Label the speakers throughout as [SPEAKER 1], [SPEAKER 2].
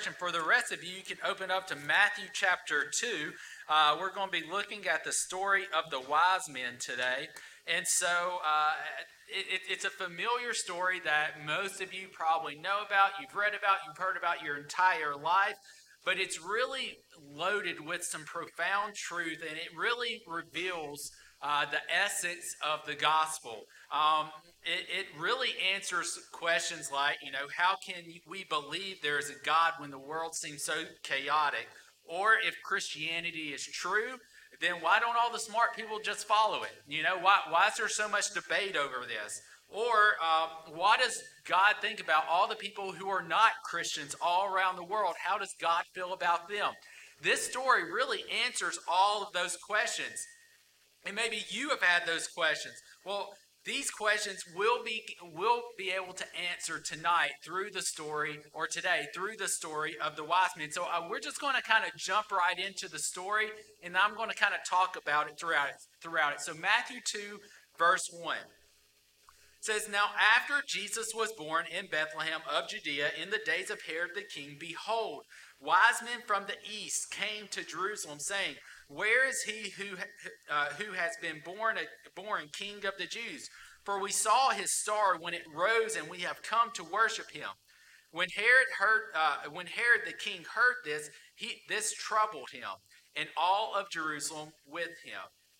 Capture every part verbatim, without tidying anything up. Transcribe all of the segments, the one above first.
[SPEAKER 1] church. And for the rest of you, you can open up to Matthew chapter two. Uh, we're going to be looking at the story of the wise men today. And so uh, it, it, it's a familiar story that most of you probably know about, you've read about, you've heard about your entire life. But it's really loaded with some profound truth, and it really reveals uh, the essence of the gospel. Um, it, it really answers questions like, you know, how can we believe there is a God when the world seems so chaotic? Or if Christianity is true, then why don't all the smart people just follow it? You know, why, why is there so much debate over this? Or um, what does God think about all the people who are not Christians all around the world? How does God feel about them? This story really answers all of those questions. And maybe you have had those questions. Well, these questions will be will be able to answer tonight through the story, or today through the story of the wise men. So uh, we're just going to kind of jump right into the story, and I'm going to kind of talk about it throughout it. Throughout it. So Matthew two, verse one. It says, "Now after Jesus was born in Bethlehem of Judea in the days of Herod the king, behold, wise men from the east came to Jerusalem, saying, Where is he who uh, who has been born a, born King of the Jews? For we saw his star when it rose, and we have come to worship him." When Herod heard, uh, when Herod the king heard this, he this troubled him, and all of Jerusalem with him.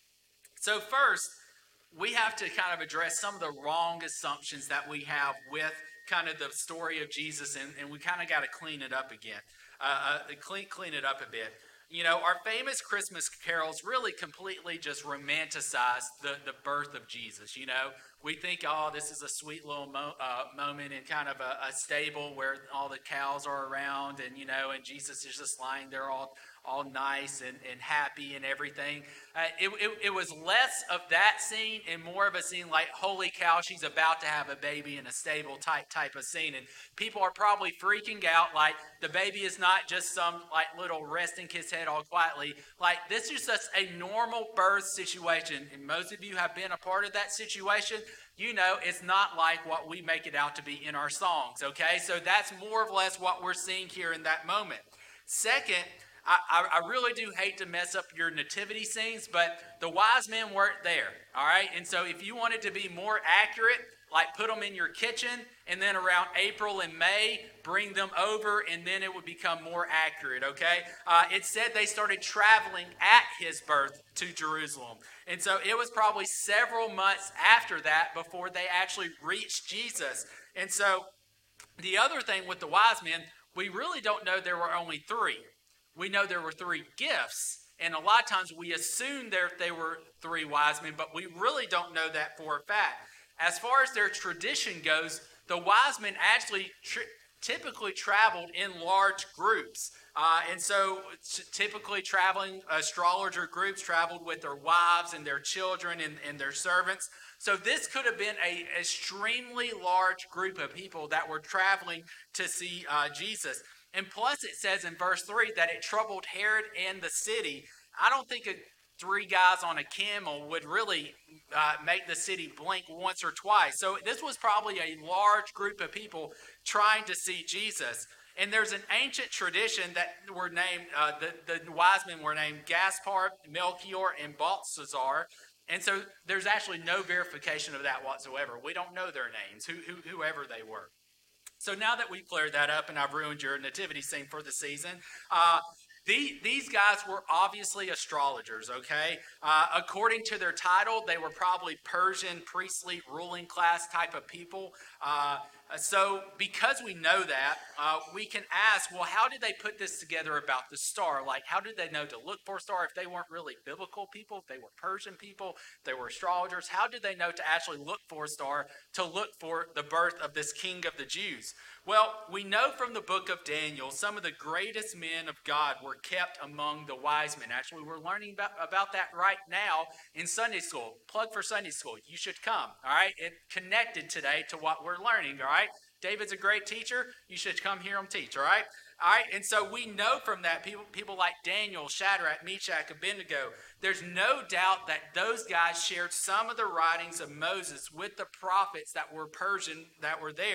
[SPEAKER 1] So first, we have to kind of address some of the wrong assumptions that we have with kind of the story of Jesus, and, and we kind of got to clean it up again, uh, uh, clean, clean it up a bit. You know, our famous Christmas carols really completely just romanticize the, the birth of Jesus. You know, we think, oh, this is a sweet little mo- uh, moment in kind of a, a stable where all the cows are around, and, you know, and Jesus is just lying there all all nice and, and happy and everything. Uh, it, it, it was less of that scene and more of a scene like, holy cow, she's about to have a baby in a stable type type of scene. And people are probably freaking out like the baby is not just some like little resting his head all quietly. Like, this is just a normal birth situation. And most of you have been a part of that situation. You know, it's not like what we make it out to be in our songs, okay? So that's more or less what we're seeing here in that moment. Second, I, I really do hate to mess up your nativity scenes, but the wise men weren't there, all right? And so if you wanted to be more accurate, like put them in your kitchen, and then around April and May, bring them over, and then it would become more accurate, okay? Uh, it said they started traveling at his birth to Jerusalem. And so it was probably several months after that before they actually reached Jesus. And so the other thing with the wise men, we really don't know there were only three. We know there were three gifts, and a lot of times we assume there they were three wise men, but we really don't know that for a fact. As far as their tradition goes, the wise men actually tri- typically traveled in large groups. Uh, and so t- typically traveling astrologer groups traveled with their wives and their children and, and their servants. So this could have been an extremely large group of people that were traveling to see uh, Jesus. And plus it says in verse three that it troubled Herod and the city. I don't think a, three guys on a camel would really uh, make the city blink once or twice. So this was probably a large group of people trying to see Jesus. And there's an ancient tradition that were named, uh, the, the wise men were named Gaspar, Melchior, and Balthazar. And so there's actually no verification of that whatsoever. We don't know their names, who, who, whoever they were. So now that we've cleared that up and I've ruined your nativity scene for the season, uh, the, these guys were obviously astrologers, okay? Uh, according to their title, they were probably Persian, priestly, ruling class type of people. Uh, so because we know that, uh, we can ask, well, how did they put this together about the star? Like, how did they know to look for a star if they weren't really biblical people, if they were Persian people, if they were astrologers? How did they know to actually look for a star, to look for the birth of this king of the Jews? Well, we know from the book of Daniel, some of the greatest men of God were kept among the wise men. Actually, we're learning about, about that right now in Sunday school. Plug for Sunday school. You should come, all right? It connected today to what we're learning, all right? David's a great teacher. You should come hear him teach, all right? All right, and so we know from that, people, people like Daniel, Shadrach, Meshach, Abednego, there's no doubt that those guys shared some of the writings of Moses with the prophets that were Persian that were there.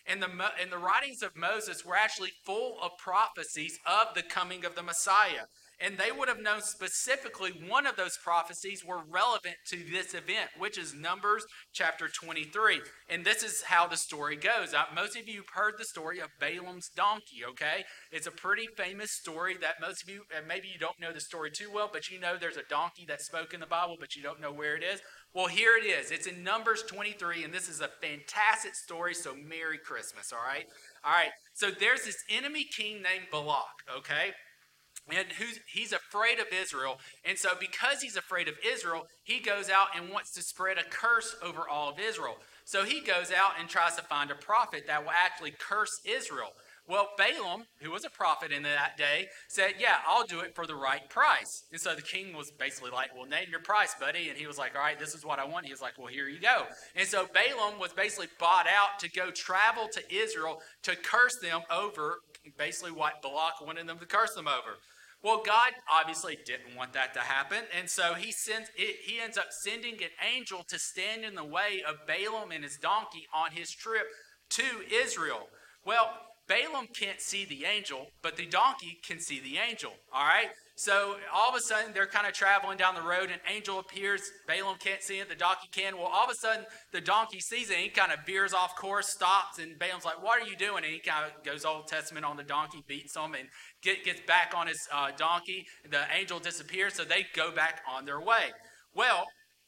[SPEAKER 1] And the, and the writings of Moses were actually full of prophecies of the coming of the Messiah. And they would have known specifically one of those prophecies were relevant to this event, which is Numbers chapter twenty-three. And this is how the story goes. Uh, most of you have heard the story of Balaam's donkey, okay? It's a pretty famous story that most of you, and maybe you don't know the story too well, but you know there's a donkey that spoke in the Bible, but you don't know where it is. Well, here it is. It's in Numbers twenty-three, and this is a fantastic story, so Merry Christmas, all right? All right, so there's this enemy king named Balak, okay? And who's, he's afraid of Israel. And so because he's afraid of Israel, he goes out and wants to spread a curse over all of Israel. So he goes out and tries to find a prophet that will actually curse Israel. Well, Balaam, who was a prophet in that day, said, yeah, I'll do it for the right price. And so the king was basically like, well, name your price, buddy. And he was like, all right, this is what I want. He was like, well, here you go. And so Balaam was basically bought out to go travel to Israel to curse them over basically what Balak wanted them to curse them over. Well, God obviously didn't want that to happen, and so he sends it, he ends up sending an angel to stand in the way of Balaam and his donkey on his trip to Israel. Well, Balaam can't see the angel, but the donkey can see the angel, all right? So all of a sudden, they're kind of traveling down the road, an angel appears. Balaam can't see it, the donkey can. Well, all of a sudden, the donkey sees it, and he kind of veers off course, stops, and Balaam's like, what are you doing? And he kind of goes Old Testament on the donkey, beats him, and get, gets back on his uh, donkey. The angel disappears, so they go back on their way. Well,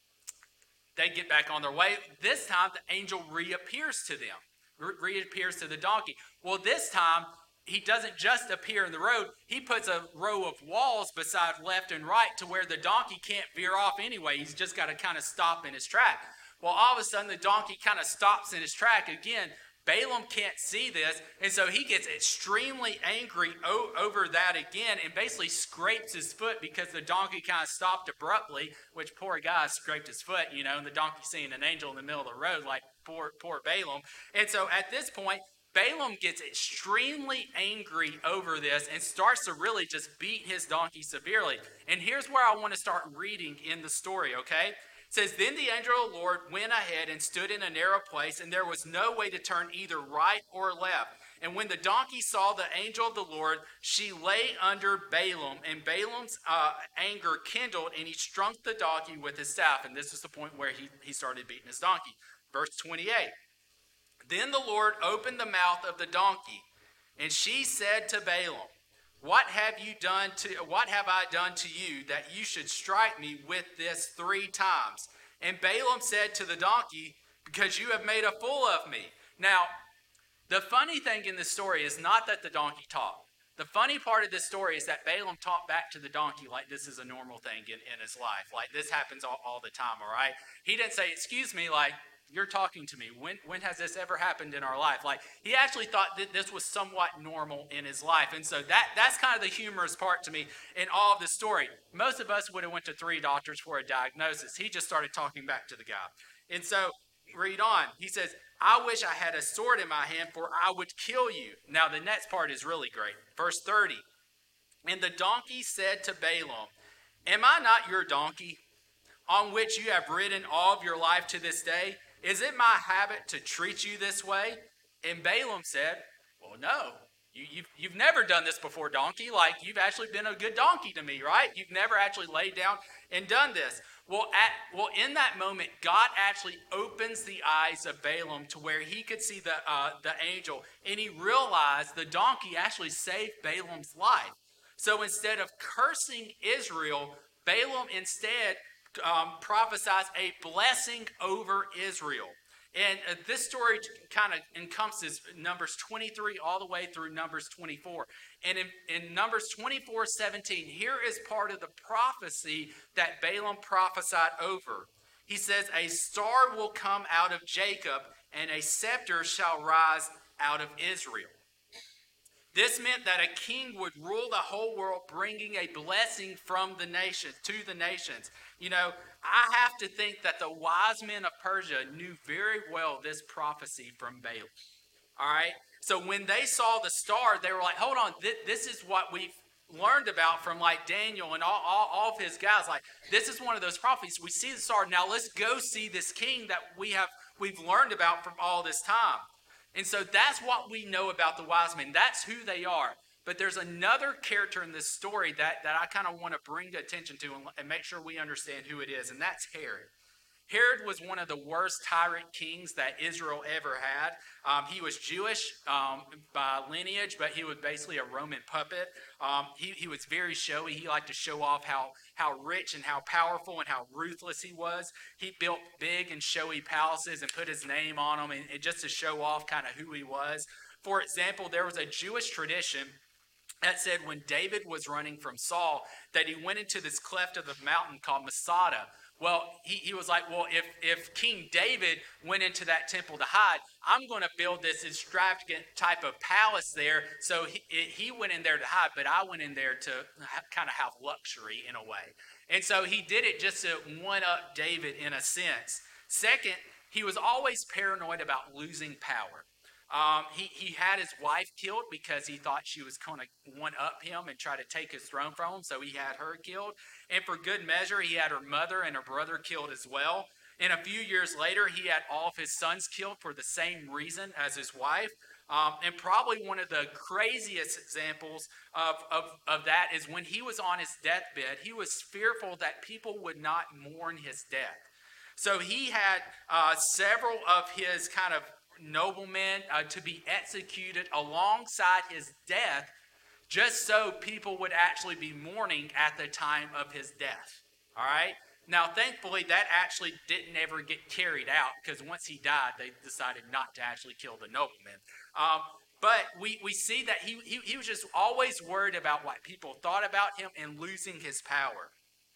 [SPEAKER 1] they get back on their way. This time, the angel reappears to them, re- reappears to the donkey. Well, this time, he doesn't just appear in the road. He puts a row of walls beside left and right to where the donkey can't veer off anyway. He's just got to kind of stop in his track. Well, all of a sudden, the donkey kind of stops in his track again. Balaam can't see this, and so he gets extremely angry o- over that again and basically scrapes his foot because the donkey kind of stopped abruptly, which poor guy scraped his foot, you know, and the donkey seeing an angel in the middle of the road, like poor, poor Balaam. And so at this point, Balaam gets extremely angry over this and starts to really just beat his donkey severely. And here's where I want to start reading in the story, okay? It says, then the angel of the Lord went ahead and stood in a narrow place, and there was no way to turn either right or left. And when the donkey saw the angel of the Lord, she lay under Balaam, and Balaam's uh, anger kindled, and he struck the donkey with his staff. And this is the point where he, he started beating his donkey. Verse twenty-eight. Then the Lord opened the mouth of the donkey, and she said to Balaam, What have you done to what have I done to you that you should strike me with this three times? And Balaam said to the donkey, Because you have made a fool of me. Now, the funny thing in this story is not that the donkey talked. The funny part of this story is that Balaam talked back to the donkey like this is a normal thing in, in his life. Like this happens all, all the time, all right? He didn't say, excuse me, like, you're talking to me. When when has this ever happened in our life? Like, he actually thought that this was somewhat normal in his life. And so that that's kind of the humorous part to me in all of the story. Most of us would have went to three doctors for a diagnosis. He just started talking back to the guy. And so, read on. He says, I wish I had a sword in my hand, for I would kill you. Now, the next part is really great. Verse thirty. And the donkey said to Balaam, Am I not your donkey, on which you have ridden all of your life to this day? Is it my habit to treat you this way? And Balaam said, Well, no. You, you've, you've never done this before, donkey. Like, you've actually been a good donkey to me, right? You've never actually laid down and done this. Well, at, well, in that moment, God actually opens the eyes of Balaam to where he could see the, uh, the angel, and he realized the donkey actually saved Balaam's life. So instead of cursing Israel, Balaam instead um, prophesies a blessing over Israel. And uh, this story kind of encompasses Numbers twenty-three all the way through Numbers twenty-four. And in, in Numbers twenty-four seventeen, here is part of the prophecy that Balaam prophesied over. He says, A star will come out of Jacob, and a scepter shall rise out of Israel. This meant that a king would rule the whole world, bringing a blessing from the nations to the nations. You know, I have to think that the wise men of Persia knew very well this prophecy from Balaam. All right? So when they saw the star, they were like, hold on, th- this is what we've learned about from like Daniel and all, all, all of his guys. Like, this is one of those prophecies. We see the star. Now let's go see this king that we have, we've learned about from all this time. And so that's what we know about the wise men. That's who they are. But there's another character in this story that, that I kind of want to bring attention to and, and make sure we understand who it is, and that's Herod. Herod was one of the worst tyrant kings that Israel ever had. Um, he was Jewish um, by lineage, but he was basically a Roman puppet. Um, he, he was very showy. He liked to show off how, how rich and how powerful and how ruthless he was. He built big and showy palaces and put his name on them, and, and just to show off kind of who he was. For example, there was a Jewish tradition that said when David was running from Saul, that he went into this cleft of the mountain called Masada. Well, he, he was like, well, if, if King David went into that temple to hide, I'm going to build this extravagant type of palace there. So he, he went in there to hide, but I went in there to kind of have luxury in a way. And so he did it just to one-up David in a sense. Second, he was always paranoid about losing power. Um, he, he had his wife killed because he thought she was going to one-up him and try to take his throne from him, so he had her killed. And for good measure, he had her mother and her brother killed as well. And a few years later, he had all of his sons killed for the same reason as his wife. Um, and probably one of the craziest examples of, of, of that is when he was on his deathbed, he was fearful that people would not mourn his death. So he had uh, several of his kind of noblemen uh, to be executed alongside his death, just so people would actually be mourning at the time of his death. All right? Now, thankfully, that actually didn't ever get carried out, because once he died, they decided not to actually kill the nobleman. Um, but we, we see that he, he, he was just always worried about what people thought about him and losing his power.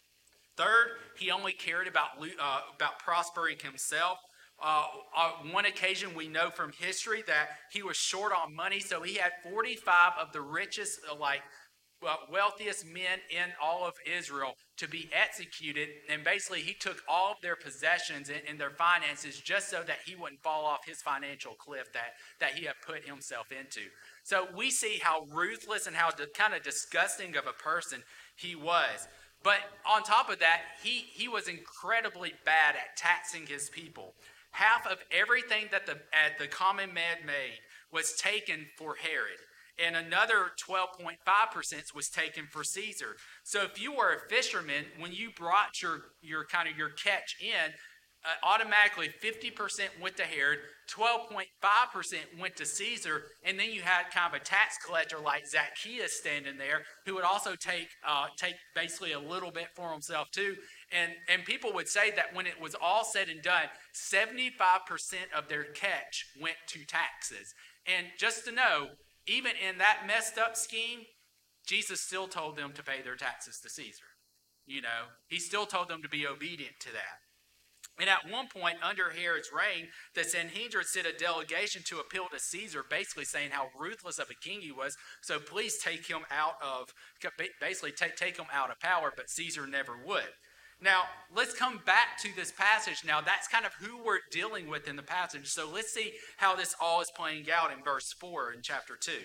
[SPEAKER 1] Third, he only cared about, uh, about prospering himself. Uh, on one occasion, we know from history that he was short on money, so he had forty-five of the richest, uh, like, well, wealthiest men in all of Israel to be executed, and basically he took all of their possessions and, and their finances just so that he wouldn't fall off his financial cliff that, that he had put himself into. So we see how ruthless and how kind of disgusting of a person he was. But on top of that, he, he was incredibly bad at taxing his people. Half of everything that the, uh, the common man made was taken for Herod. And another twelve point five percent was taken for Caesar. So if you were a fisherman, when you brought your, your kind of your catch in, uh, automatically fifty percent went to Herod, twelve point five percent went to Caesar, and then you had kind of a tax collector like Zacchaeus standing there who would also take uh, take basically a little bit for himself too. And, and people would say that when it was all said and done, seventy-five percent of their catch went to taxes. And just to know, even in that messed up scheme, Jesus still told them to pay their taxes to Caesar. You know, he still told them to be obedient to that. And at one point, under Herod's reign, the Sanhedrin sent a delegation to appeal to Caesar, basically saying how ruthless of a king he was. So please take him out of, basically take, take him out of power, but Caesar never would. Now, let's come back to this passage. Now, that's kind of who we're dealing with in the passage. So let's see how this all is playing out in verse four in chapter two.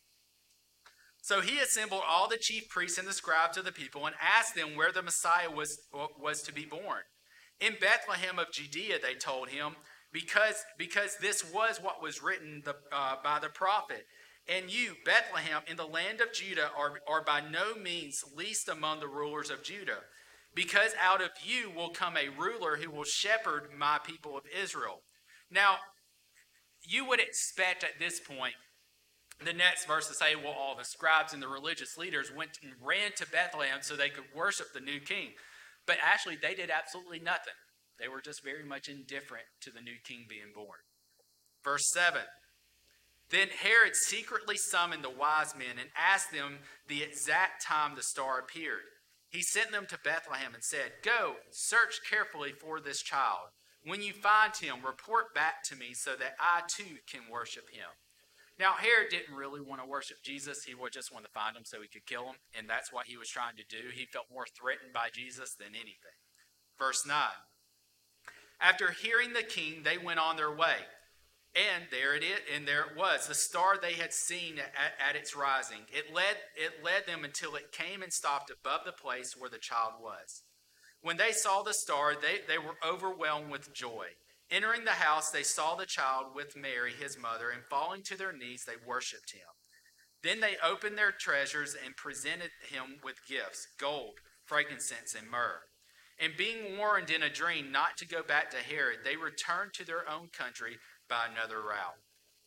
[SPEAKER 1] So he assembled all the chief priests and the scribes of the people and asked them where the Messiah was, was to be born. In Bethlehem of Judea, they told him, because, because this was what was written the, uh, by the prophet. And you, Bethlehem, in the land of Judah, are, are by no means least among the rulers of Judah. Because out of you will come a ruler who will shepherd my people of Israel. Now, you would expect at this point, the next verse to say, well, all the scribes and the religious leaders went and ran to Bethlehem so they could worship the new king. But actually, they did absolutely nothing. They were just very much indifferent to the new king being born. Verse seven. Then Herod secretly summoned the wise men and asked them the exact time the star appeared. He sent them to Bethlehem and said, go, search carefully for this child. When you find him, report back to me so that I too can worship him. Now, Herod didn't really want to worship Jesus. He just wanted to find him so he could kill him. And that's what he was trying to do. He felt more threatened by Jesus than anything. Verse nine. After hearing the king, they went on their way. And there it is, and there it was, the star they had seen at, at its rising. It led, it led them until it came and stopped above the place where the child was. When they saw the star, they, they were overwhelmed with joy. Entering the house, they saw the child with Mary, his mother, and falling to their knees, they worshipped him. Then they opened their treasures and presented him with gifts, gold, frankincense, and myrrh. And being warned in a dream not to go back to Herod, they returned to their own country by another route.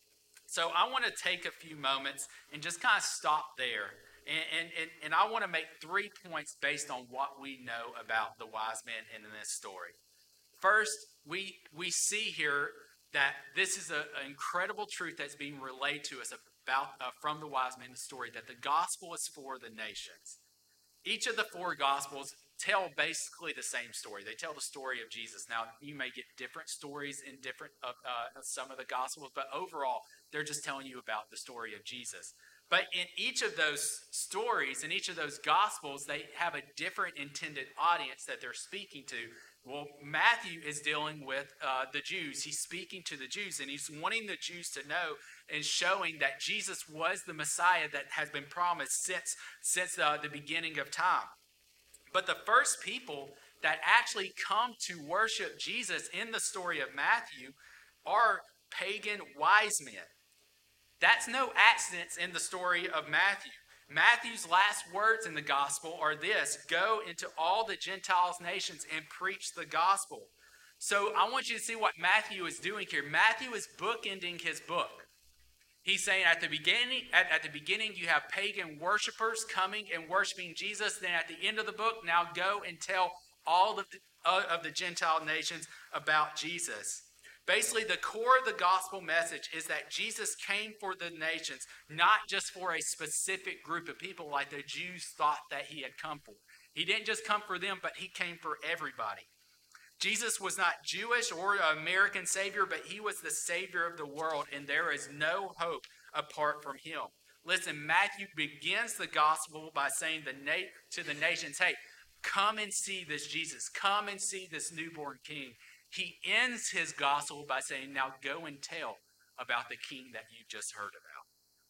[SPEAKER 1] So I want to take a few moments and just kind of stop there. And, and, and, and I want to make three points based on what we know about the wise men in this story. First, we, we see here that this is a, an incredible truth that's being relayed to us about uh, from the wise men story, that the gospel is for the nations. Each of the four gospels tell basically the same story. They tell the story of Jesus. Now, you may get different stories in different uh, uh, some of the gospels, but overall, they're just telling you about the story of Jesus. But in each of those stories, in each of those gospels, they have a different intended audience that they're speaking to. Well, Matthew is dealing with uh, the Jews. He's speaking to the Jews, and he's wanting the Jews to know and showing that Jesus was the Messiah that has been promised since, since uh, the beginning of time. But the first people that actually come to worship Jesus in the story of Matthew are pagan wise men. That's no accident in the story of Matthew. Matthew's last words in the gospel are this: go into all the Gentiles nations and preach the gospel. So I want you to see what Matthew is doing here. Matthew is bookending his book. He's saying at the beginning, at, at the beginning, you have pagan worshipers coming and worshiping Jesus. Then at the end of the book, now go and tell all of the, uh, of the Gentile nations about Jesus. Basically, the core of the gospel message is that Jesus came for the nations, not just for a specific group of people like the Jews thought that he had come for. He didn't just come for them, but he came for everybody. Jesus was not Jewish or an American Savior, but he was the Savior of the world, and there is no hope apart from him. Listen, Matthew begins the gospel by saying the na- to the nations, hey, come and see this Jesus. Come and see this newborn king. He ends his gospel by saying, now go and tell about the king that you just heard about.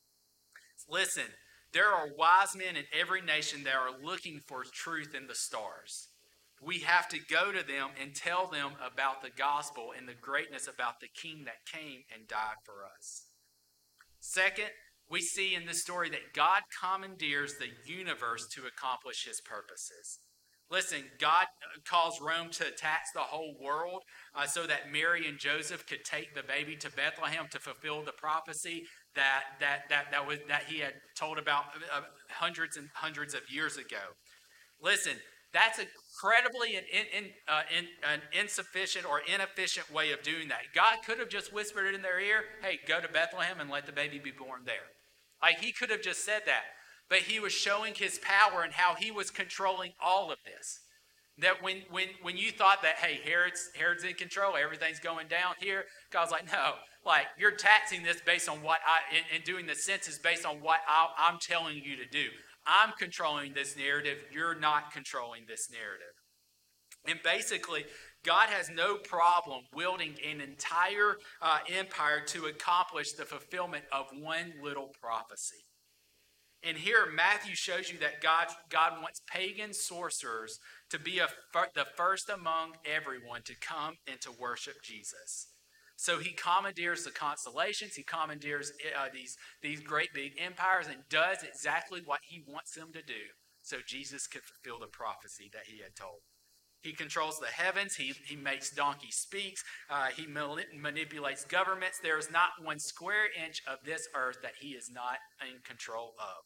[SPEAKER 1] Listen, there are wise men in every nation that are looking for truth in the stars. We have to go to them and tell them about the gospel and the greatness about the king that came and died for us. Second, we see in this story that God commandeers the universe to accomplish his purposes. Listen, God caused Rome to tax the whole world uh, so that Mary and Joseph could take the baby to Bethlehem to fulfill the prophecy that that that that was that he had told about uh, hundreds and hundreds of years ago. Listen, that's incredibly an, in, in, uh, in, an insufficient or inefficient way of doing that. God could have just whispered it in their ear, hey, go to Bethlehem and let the baby be born there. Like, he could have just said that. But he was showing his power and how he was controlling all of this. That when when when you thought that, hey, Herod's, Herod's in control, everything's going down here, God's like, no, like, you're taxing this based on what I, and, and doing the census based on what I, I'm telling you to do. I'm controlling this narrative. You're not controlling this narrative. And basically, God has no problem wielding an entire uh, empire to accomplish the fulfillment of one little prophecy. And here, Matthew shows you that God, God wants pagan sorcerers to be a, the first among everyone to come and to worship Jesus. So he commandeers the constellations, he commandeers uh, these, these great big empires and does exactly what he wants them to do so Jesus could fulfill the prophecy that he had told. He controls the heavens, he, he makes donkeys speak, uh, he manipulates governments. There is not one square inch of this earth that he is not in control of.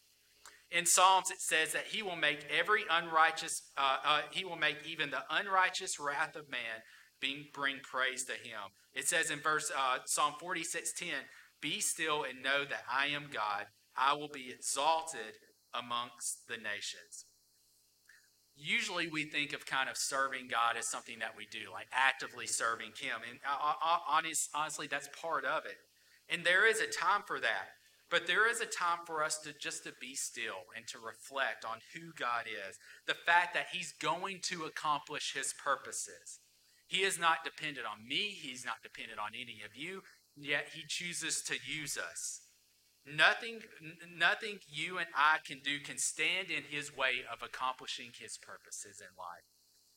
[SPEAKER 1] In Psalms, it says that he will make every unrighteous, uh, uh, he will make even the unrighteous wrath of man being, bring praise to him. It says in verse uh, Psalm forty-six ten, be still and know that I am God. I will be exalted amongst the nations. Usually we think of kind of serving God as something that we do, like actively serving him. And uh, honest, honestly, that's part of it. And there is a time for that. But there is a time for us to just to be still and to reflect on who God is. The fact that he's going to accomplish his purposes. He is not dependent on me. He's not dependent on any of you. Yet he chooses to use us. Nothing, nothing you and I can do can stand in his way of accomplishing his purposes in life.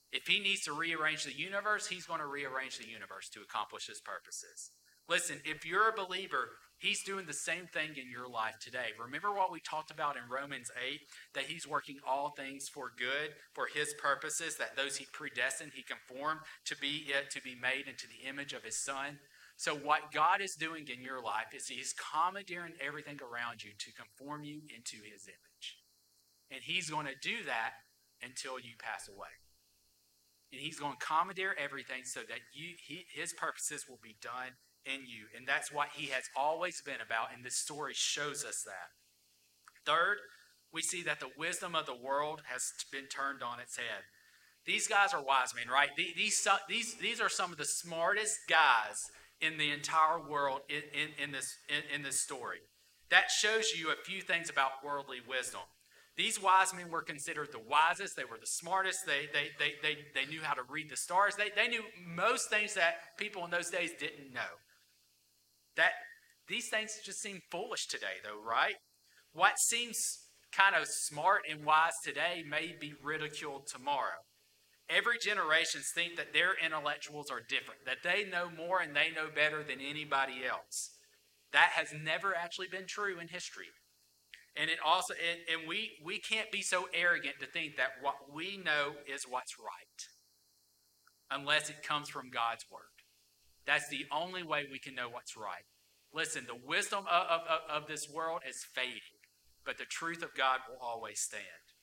[SPEAKER 1] If he needs to rearrange the universe, he's going to rearrange the universe to accomplish his purposes. Listen, if you're a believer, he's doing the same thing in your life today. Remember what we talked about in Romans eight, that he's working all things for good, for his purposes, that those he predestined, he conformed to be it, to be made into the image of his son. So what God is doing in your life is he's commandeering everything around you to conform you into his image. And he's going to do that until you pass away. And he's going to commandeer everything so that you, he, his purposes will be done in you. And that's what he has always been about, and this story shows us that. Third, we see that the wisdom of the world has been turned on its head. These guys are wise men, right? These, these, these are some of the smartest guys in the entire world in, in, in, this, in, in this story. That shows you a few things about worldly wisdom. These wise men were considered the wisest. They were the smartest. They, they, they, they, they knew how to read the stars. They, they knew most things that people in those days didn't know. That these things just seem foolish today, though, right? What seems kind of smart and wise today may be ridiculed tomorrow. Every generation thinks that their intellectuals are different, that they know more and they know better than anybody else. That has never actually been true in history. And it also, and, and we, we can't be so arrogant to think that what we know is what's right, unless it comes from God's word. That's the only way we can know what's right. Listen, the wisdom of, of, of this world is fading, but the truth of God will always stand.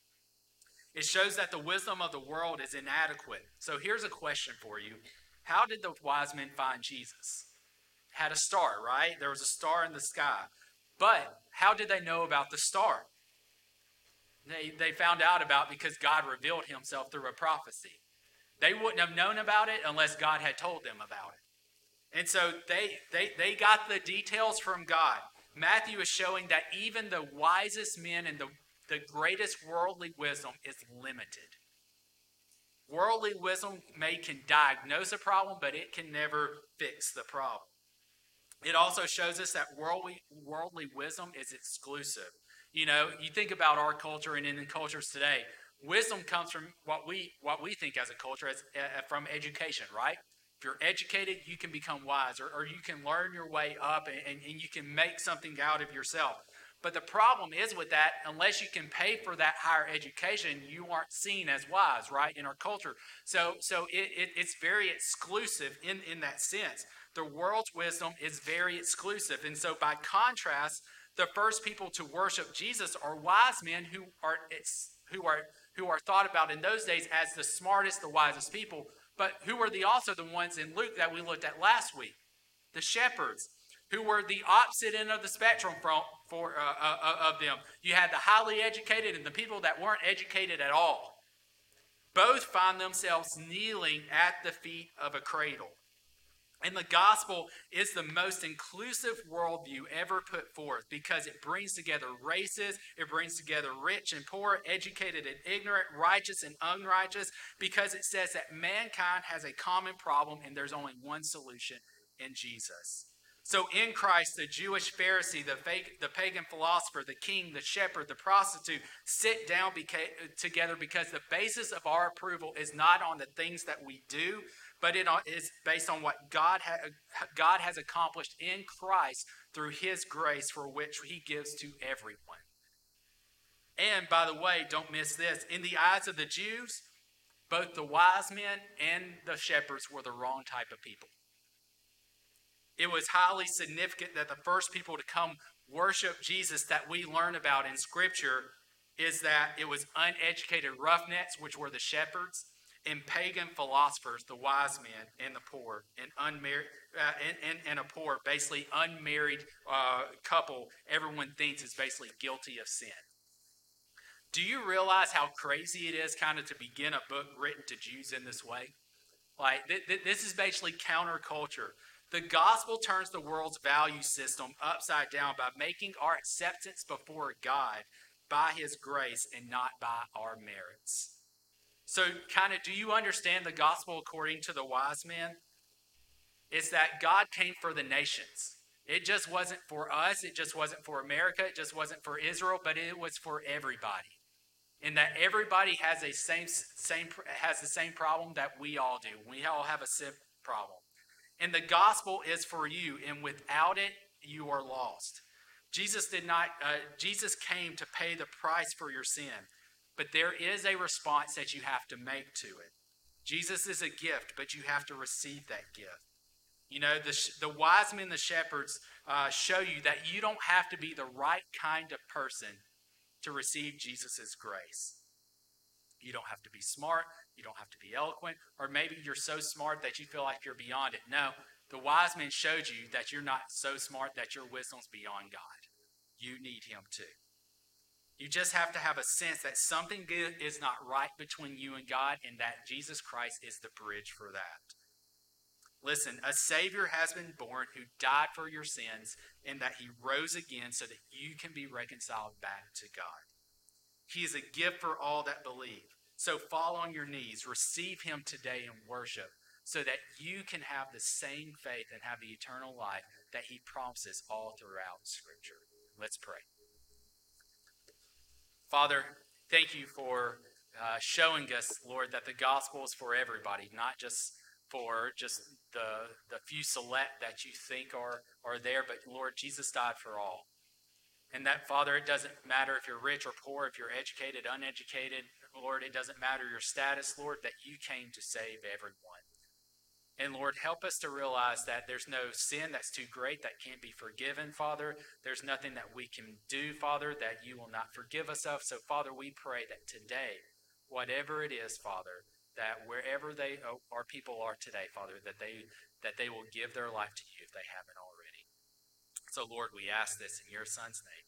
[SPEAKER 1] It shows that the wisdom of the world is inadequate. So here's a question for you. How did the wise men find Jesus? Had a star, right? There was a star in the sky. But how did they know about the star? They, they found out about it because God revealed himself through a prophecy. They wouldn't have known about it unless God had told them about it. And so they, they, they got the details from God. Matthew is showing that even the wisest men and the, the greatest worldly wisdom is limited. Worldly wisdom may can diagnose a problem, but it can never fix the problem. It also shows us that worldly, worldly wisdom is exclusive. You know, you think about our culture and in the cultures today, wisdom comes from what we what we think as a culture as uh, from education, right? If you're educated, you can become wise, or, or you can learn your way up and, and, and you can make something out of yourself. But the problem is with that, unless you can pay for that higher education, you aren't seen as wise, right, in our culture. So so it, it, it's very exclusive in, in that sense. The world's wisdom is very exclusive. And so by contrast, the first people to worship Jesus are wise men who are who are who are thought about in those days as the smartest, the wisest people, but who were the also the ones in Luke that we looked at last week, the shepherds, who were the opposite end of the spectrum for, for uh, uh, of them. You had the highly educated and the people that weren't educated at all. Both find themselves kneeling at the feet of a cradle. And the gospel is the most inclusive worldview ever put forth because it brings together races, it brings together rich and poor, educated and ignorant, righteous and unrighteous, because it says that mankind has a common problem and there's only one solution in Jesus. So in Christ, the Jewish Pharisee, the, fake, the pagan philosopher, the king, the shepherd, the prostitute sit down beca- together because the basis of our approval is not on the things that we do, but it is based on what God, ha- God has accomplished in Christ through his grace for which he gives to everyone. And by the way, don't miss this. In the eyes of the Jews, both the wise men and the shepherds were the wrong type of people. It was highly significant that the first people to come worship Jesus that we learn about in Scripture is that it was uneducated roughnecks, which were the shepherds, and pagan philosophers, the wise men, and the poor, and unmarried, uh, and, and, and a poor, basically unmarried uh, couple everyone thinks is basically guilty of sin. Do you realize how crazy it is kind of to begin a book written to Jews in this way? Like, th- th- this is basically counterculture. The gospel turns the world's value system upside down by making our acceptance before God by his grace and not by our merits. So kind of, do you understand the gospel according to the wise men? It's that God came for the nations. It just wasn't for us. It just wasn't for America. It just wasn't for Israel, but it was for everybody. in that everybody has a same same has the same problem that we all do. We all have a sin problem. And the gospel is for you, and without it, you are lost. Jesus did not, uh, Jesus came to pay the price for your sin, but there is a response that you have to make to it. Jesus is a gift, but you have to receive that gift. You know, the, the wise men, the shepherds, uh, show you that you don't have to be the right kind of person to receive Jesus' grace. You don't have to be smart. You don't have to be eloquent. Or maybe you're so smart that you feel like you're beyond it. No, the wise men showed you that you're not so smart that your wisdom's beyond God. You need him too. You just have to have a sense that something good is not right between you and God, and that Jesus Christ is the bridge for that. Listen, a Savior has been born who died for your sins, and that he rose again so that you can be reconciled back to God. He is a gift for all that believe. So fall on your knees, receive him today in worship, so that you can have the same faith and have the eternal life that he promises all throughout Scripture. Let's pray. Father, thank you for uh, showing us, Lord, that the gospel is for everybody, not just for just the the few select that you think are, are there, but Lord, Jesus died for all. And that, Father, it doesn't matter if you're rich or poor, if you're educated, uneducated, Lord, it doesn't matter your status, Lord, that you came to save everyone. And Lord, help us to realize that there's no sin that's too great that can't be forgiven, Father. There's nothing that we can do, Father, that you will not forgive us of. So, Father, we pray that today, whatever it is, Father, that wherever they our people are today, Father, that they that they will give their life to you if they haven't already. So, Lord, we ask this in your Son's name.